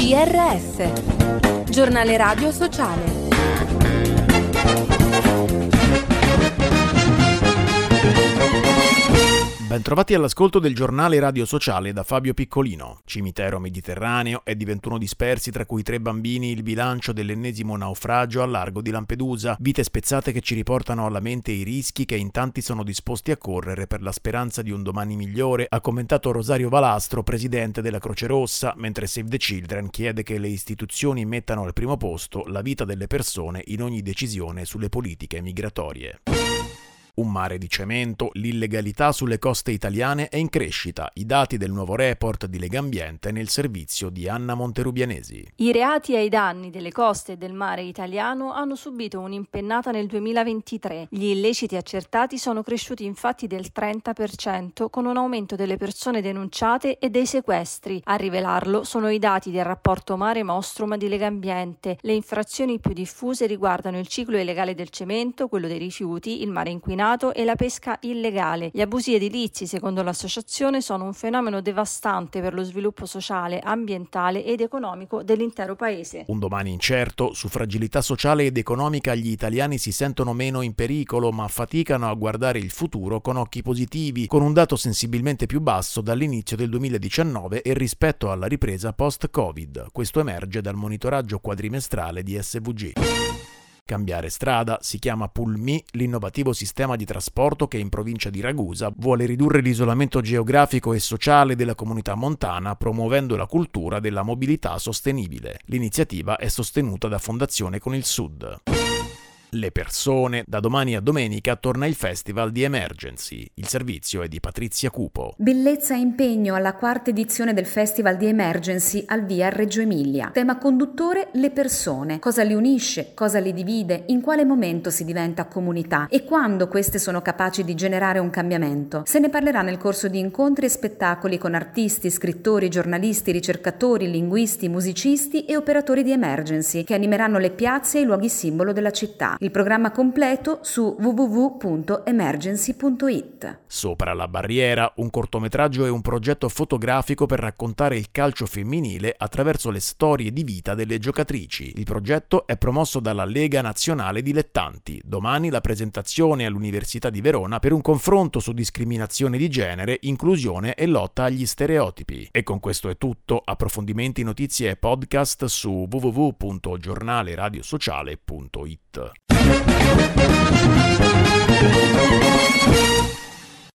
GRS, Giornale Radio Sociale. Bentrovati all'ascolto del giornale radio sociale da Fabio Piccolino. Cimitero Mediterraneo e di 21 dispersi, tra cui 3 bambini, il bilancio dell'ennesimo naufragio al largo di Lampedusa. Vite spezzate che ci riportano alla mente i rischi che in tanti sono disposti a correre per la speranza di un domani migliore, ha commentato Rosario Valastro, presidente della Croce Rossa, mentre Save the Children chiede che le istituzioni mettano al primo posto la vita delle persone in ogni decisione sulle politiche migratorie. Un mare di cemento, l'illegalità sulle coste italiane è in crescita. I dati del nuovo report di Legambiente nel servizio di Anna Monterubianesi. I reati ai danni delle coste e del mare italiano hanno subito un'impennata nel 2023. Gli illeciti accertati sono cresciuti infatti del 30%, con un aumento delle persone denunciate e dei sequestri. A rivelarlo sono i dati del rapporto Mare Nostrum di Legambiente. Le infrazioni più diffuse riguardano il ciclo illegale del cemento, quello dei rifiuti, il mare inquinato e la pesca illegale. Gli abusi edilizi, secondo l'associazione, sono un fenomeno devastante per lo sviluppo sociale, ambientale ed economico dell'intero paese. Un domani incerto, su fragilità sociale ed economica gli italiani si sentono meno in pericolo, ma faticano a guardare il futuro con occhi positivi, con un dato sensibilmente più basso dall'inizio del 2019 e rispetto alla ripresa post-Covid. Questo emerge dal monitoraggio quadrimestrale di SVG. Cambiare strada si chiama Pulmi, l'innovativo sistema di trasporto che in provincia di Ragusa vuole ridurre l'isolamento geografico e sociale della comunità montana promuovendo la cultura della mobilità sostenibile. L'iniziativa è sostenuta da Fondazione con il Sud. Le persone, da domani a domenica torna il Festival di Emergency. Il servizio è di Patrizia Cupo. Bellezza e impegno alla 4ª edizione del Festival di Emergency al via Reggio Emilia. Tema conduttore: le persone. Cosa li unisce? Cosa li divide? In quale momento si diventa comunità? E quando queste sono capaci di generare un cambiamento? Se ne parlerà nel corso di incontri e spettacoli con artisti, scrittori, giornalisti, ricercatori, linguisti, musicisti e operatori di Emergency che animeranno le piazze e i luoghi simbolo della città. Il programma completo su www.emergency.it. Sopra la barriera, un cortometraggio e un progetto fotografico per raccontare il calcio femminile attraverso le storie di vita delle giocatrici. Il progetto è promosso dalla Lega Nazionale Dilettanti. Domani la presentazione all'Università di Verona per un confronto su discriminazione di genere, inclusione e lotta agli stereotipi. E con questo è tutto. Approfondimenti, notizie e podcast su www.giornaleradiosociale.it.